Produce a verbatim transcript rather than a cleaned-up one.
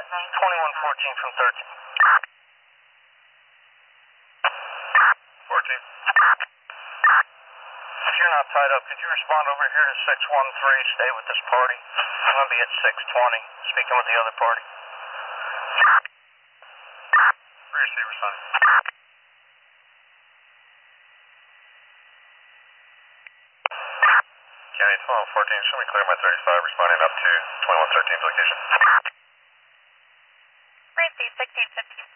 twenty-one fourteen from thirteen. fourteen. If you're not tied up, could you respond over here to six one three, stay with this party? I'm going to be at six twenty, speaking with the other party. Receiver, son. County twelve fourteen, show me clear my thirty-five, responding up to twenty-one thirteen's location. Receive sixteen fifteen.